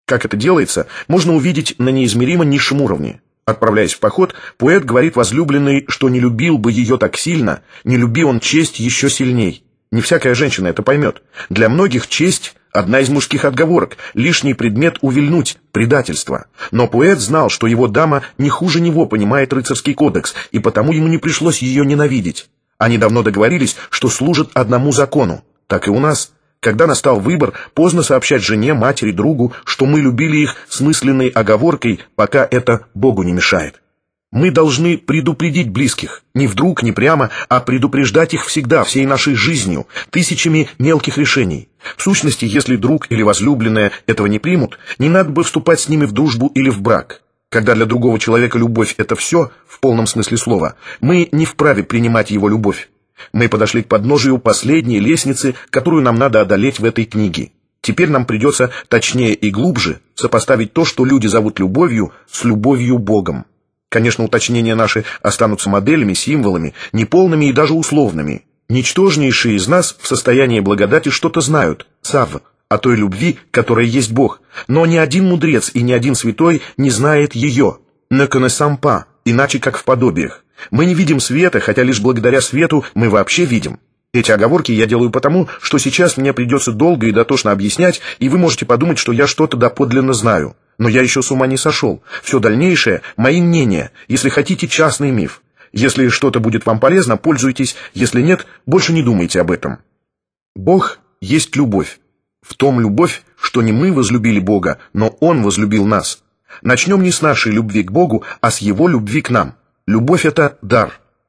Как это делается, можно увидеть на неизмеримо низшем уровне. Отправляясь в поход, поэт говорит возлюбленной, что не любил бы ее так сильно, не люби он честь еще сильней. Не всякая женщина это поймет. Для многих честь – одна из мужских отговорок, лишний предмет увильнуть, предательство. Но поэт знал, что его дама не хуже него понимает рыцарский кодекс, и потому ему не пришлось ее ненавидеть. Они давно договорились, что служат одному закону. Так и у нас. Когда настал выбор, поздно сообщать жене, матери, другу, что мы любили их с мысленной оговоркой, пока это Богу не мешает. Мы должны предупредить близких, не вдруг, не прямо, а предупреждать их всегда, всей нашей жизнью, тысячами мелких решений. В сущности, если друг или возлюбленная этого не примут, не надо бы вступать с ними в дружбу или в брак. Когда для другого человека любовь — это все, в полном смысле слова, мы не вправе принимать его любовь. Мы подошли к подножию последней лестницы, которую нам надо одолеть в этой книге. Теперь нам придется точнее и глубже сопоставить то, что люди зовут любовью, с любовью Богом. Конечно, уточнения наши останутся моделями, символами, неполными и даже условными. Ничтожнейшие из нас в состоянии благодати что-то знают, сав, о той любви, которая есть Бог. Но ни один мудрец и ни один святой не знает ее, ne connaissant pas, иначе как в подобиях. Мы не видим света, хотя лишь благодаря свету мы вообще видим. Эти оговорки я делаю потому, что сейчас мне придется долго и дотошно объяснять, и вы можете подумать, что я что-то доподлинно знаю. Но я еще с ума не сошел. Все дальнейшее — мои мнения, если хотите, частный миф. Если что-то будет вам полезно, пользуйтесь, если нет, больше не думайте об этом. Бог есть любовь. В том любовь, что не мы возлюбили Бога, но Он возлюбил нас. Начнем не с нашей любви к Богу, а с Его любви к нам. Любовь — это дар.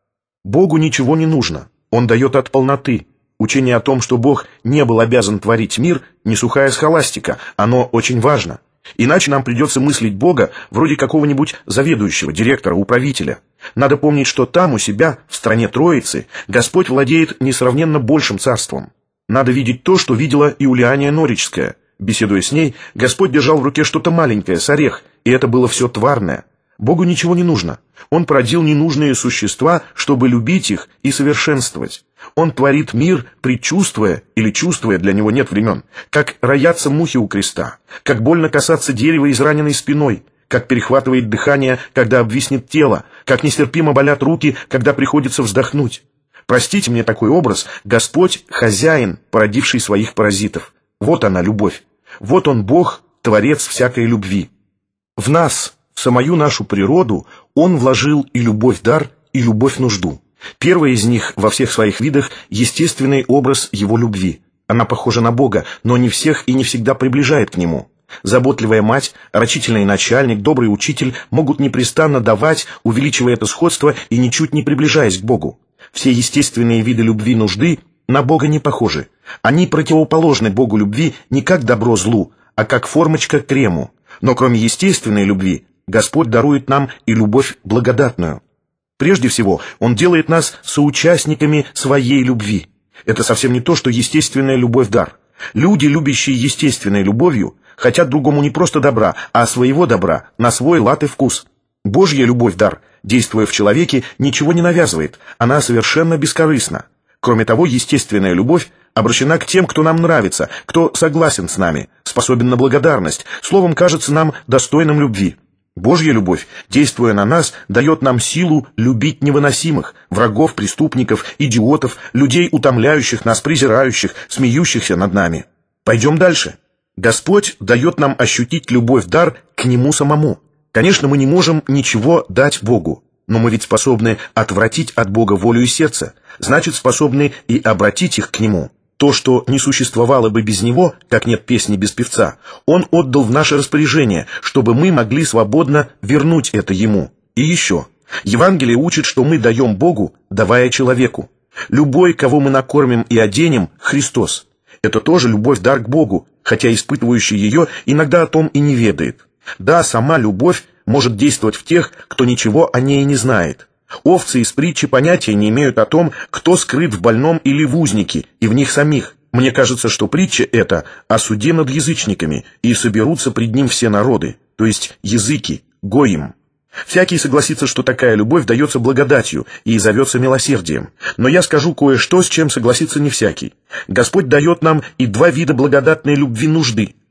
Богу ничего не нужно. Он дает от полноты. Учение о том, что Бог не был обязан творить мир, не сухая схоластика, оно очень важно. Иначе нам придется мыслить Бога вроде какого-нибудь заведующего, директора, управителя. Надо помнить, что там, у себя, в стране Троицы, Господь владеет несравненно большим царством. Надо видеть то, что видела Иулиания Норичская. Беседуя с ней, Господь держал в руке что-то маленькое, с орех, и это было все тварное. Богу ничего не нужно. Он породил ненужные существа, чтобы любить их и совершенствовать. Он творит мир, предчувствуя, или чувствуя, для него нет времен, как роятся мухи у креста, как больно касаться дерева израненной спиной, как перехватывает дыхание, когда обвиснет тело, как нестерпимо болят руки, когда приходится вздохнуть. Простите мне такой образ, Господь — хозяин, породивший своих паразитов. Вот она, любовь. Вот Он, Бог, творец всякой любви. В нас, в самую нашу природу, Он вложил и любовь-дар, и любовь-нужду. Первая из них во всех своих видах — естественный образ Его любви. Она похожа на Бога, но не всех и не всегда приближает к Нему. Заботливая мать, рачительный начальник, добрый учитель могут непрестанно давать, увеличивая это сходство и ничуть не приближаясь к Богу. Все естественные виды любви-нужды на Бога не похожи. Они противоположны Богу любви не как добро злу, а как формочка к крему. Но кроме естественной любви, Господь дарует нам и любовь благодатную. Прежде всего, Он делает нас соучастниками своей любви. Это совсем не то, что естественная любовь-дар. Люди, любящие естественной любовью, хотят другому не просто добра, а своего добра, на свой лад и вкус. Божья любовь-дар, действуя в человеке, ничего не навязывает, она совершенно бескорыстна. Кроме того, естественная любовь обращена к тем, кто нам нравится, кто согласен с нами, способен на благодарность, словом, кажется нам достойным любви. Божья любовь, действуя на нас, дает нам силу любить невыносимых, врагов, преступников, идиотов, людей, утомляющих нас, презирающих, смеющихся над нами. Пойдем дальше. Господь дает нам ощутить любовь-дар к Нему самому. Конечно, мы не можем ничего дать Богу, но мы ведь способны отвратить от Бога волю и сердце, значит, способны и обратить их к Нему. То, что не существовало бы без Него, как нет песни без певца, Он отдал в наше распоряжение, чтобы мы могли свободно вернуть это Ему. И еще. Евангелие учит, что мы даем Богу, давая человеку. Любой, кого мы накормим и оденем, Христос. Это тоже любовь-дар к Богу, хотя испытывающий ее иногда о том и не ведает. Да, сама любовь может действовать в тех, кто ничего о ней не знает. Овцы из притчи понятия не имеют о том, кто скрыт в больном или в узнике, и в них самих. Мне кажется, что притча эта о суде над язычниками, и соберутся пред ним все народы, то есть языки, гоим. Всякий согласится, что такая любовь дается благодатью и зовется милосердием. Но я скажу кое-что, с чем согласится не всякий. Господь дает нам и два вида благодатной любви нужды.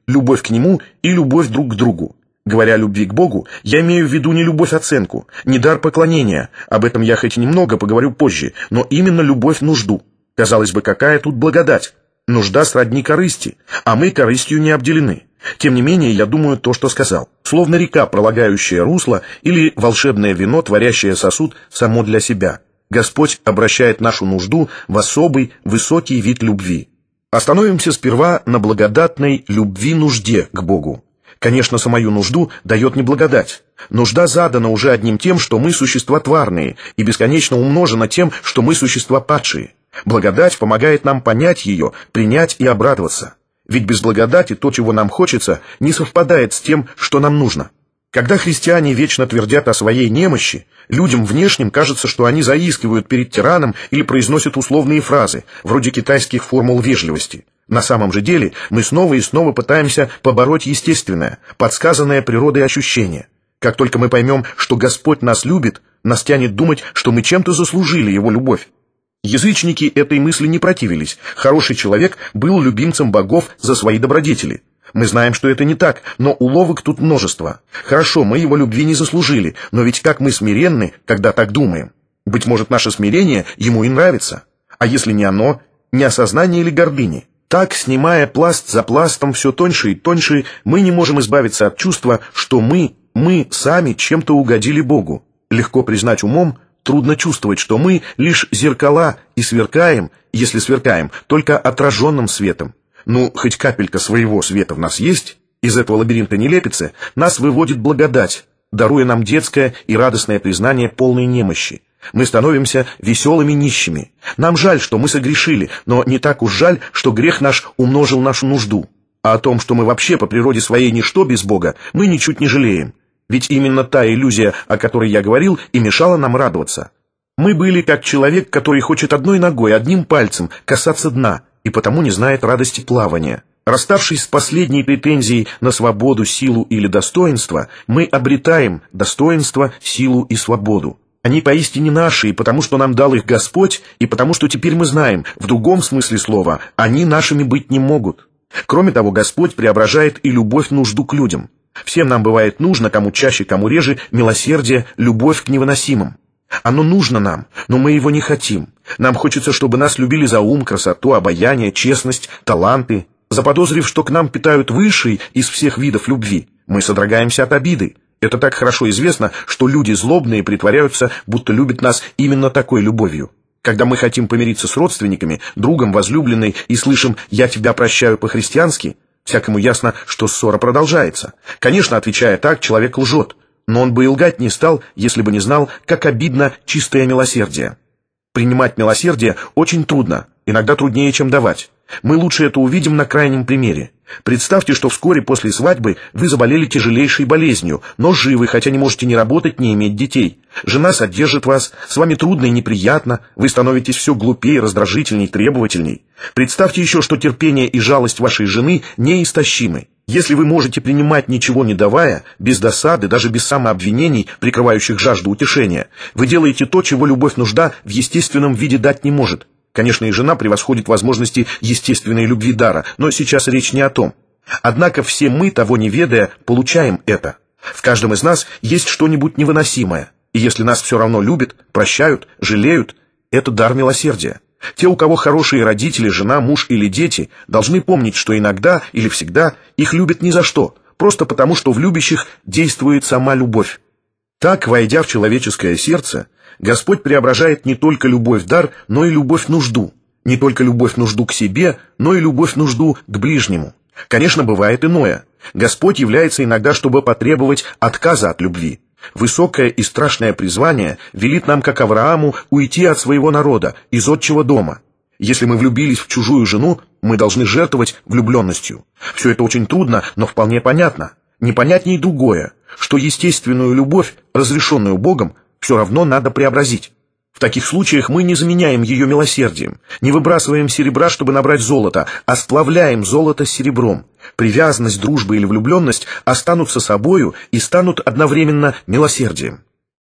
любовь к Нему и любовь друг к другу. Говоря о любви к Богу, я имею в виду не любовь-оценку, не дар поклонения, об этом я хоть и немного поговорю позже, но именно любовь-нужду. Казалось бы, какая тут благодать? Нужда сродни корысти, а мы корыстью не обделены. Тем не менее, я думаю то, что сказал. Словно река, пролагающая русло, или волшебное вино, творящее сосуд само для себя. Господь обращает нашу нужду в особый, высокий вид любви. Остановимся сперва на благодатной любви-нужде к Богу. Конечно, самую нужду дает не благодать. Нужда задана уже одним тем, что мы существа тварные, и бесконечно умножена тем, что мы существа падшие. Благодать помогает нам понять ее, принять и обрадоваться. Ведь без благодати то, чего нам хочется, не совпадает с тем, что нам нужно. Когда христиане вечно твердят о своей немощи, людям внешним кажется, что они заискивают перед тираном или произносят условные фразы, вроде китайских формул вежливости. На самом же деле мы снова и снова пытаемся побороть естественное, подсказанное природой ощущение. Как только мы поймем, что Господь нас любит, нас тянет думать, что мы чем-то заслужили Его любовь. Язычники этой мысли не противились. Хороший человек был любимцем богов за свои добродетели. Мы знаем, что это не так, но уловок тут множество. Хорошо, мы его любви не заслужили, но ведь как мы смиренны, когда так думаем. Быть может, наше смирение ему и нравится. А если не оно, не осознание или гордыни? Так, снимая пласт за пластом все тоньше и тоньше, мы не можем избавиться от чувства, что мы сами чем-то угодили Богу. Легко признать умом, трудно чувствовать, что мы лишь зеркала и сверкаем, если сверкаем, только отраженным светом. Ну, хоть капелька своего света в нас есть, из этого лабиринта нелепицы нас выводит благодать, даруя нам детское и радостное признание полной немощи. Мы становимся веселыми нищими. Нам жаль, что мы согрешили, но не так уж жаль, что грех наш умножил нашу нужду. А о том, что мы вообще по природе своей ничто без Бога, мы ничуть не жалеем. Ведь именно та иллюзия, о которой я говорил, и мешала нам радоваться. Мы были как человек, который хочет одной ногой, одним пальцем касаться дна, и потому не знает радости плавания. Расставшись с последней претензией на свободу, силу или достоинство, мы обретаем достоинство, силу и свободу. Они поистине наши, и потому что нам дал их Господь, и потому что теперь мы знаем, в другом смысле слова, они нашими быть не могут. Кроме того, Господь преображает и любовь-нужду к людям. Всем нам бывает нужно, кому чаще, кому реже, милосердие, любовь к невыносимым. Оно нужно нам, но мы его не хотим. Нам хочется, чтобы нас любили за ум, красоту, обаяние, честность, таланты. Заподозрив, что к нам питают высший из всех видов любви, мы содрогаемся от обиды. Это так хорошо известно, что люди злобные притворяются, будто любят нас именно такой любовью. Когда мы хотим помириться с родственниками, другом, возлюбленной, и слышим «я тебя прощаю по-христиански», всякому ясно, что ссора продолжается. Конечно, отвечая так, человек лжет, но он бы и лгать не стал, если бы не знал, как обидно чистое милосердие. Принимать милосердие очень трудно, иногда труднее, чем давать. Мы лучше это увидим на крайнем примере. Представьте, что вскоре после свадьбы вы заболели тяжелейшей болезнью, но живы, хотя не можете ни работать, ни иметь детей. Жена содержит вас, с вами трудно и неприятно, вы становитесь все глупее, раздражительней, требовательней. Представьте еще, что терпение и жалость вашей жены неистощимы. Если вы можете принимать, ничего не давая, без досады, даже без самообвинений, прикрывающих жажду утешения, вы делаете то, чего любовь-нужда в естественном виде дать не может. Конечно, и жена превосходит возможности естественной любви дара, но сейчас речь не о том. Однако все мы, того не ведая, получаем это. В каждом из нас есть что-нибудь невыносимое, и если нас все равно любят, прощают, жалеют, это дар милосердия. Те, у кого хорошие родители, жена, муж или дети, должны помнить, что иногда или всегда их любят ни за что, просто потому, что в любящих действует сама любовь. Так, войдя в человеческое сердце, Господь преображает не только любовь-дар, но и любовь-нужду. Не только любовь-нужду к себе, но и любовь-нужду к ближнему. Конечно, бывает иное. Господь является иногда, чтобы потребовать отказа от любви. Высокое и страшное призвание велит нам, как Аврааму, уйти от своего народа, из отчего дома. Если мы влюбились в чужую жену, мы должны жертвовать влюбленностью. Все это очень трудно, но вполне понятно. Непонятнее другое, что естественную любовь, разрешенную Богом, все равно надо преобразить. В таких случаях мы не заменяем ее милосердием, не выбрасываем серебра, чтобы набрать золото, а сплавляем золото с серебром. Привязанность, дружба или влюбленность останутся собою и станут одновременно милосердием.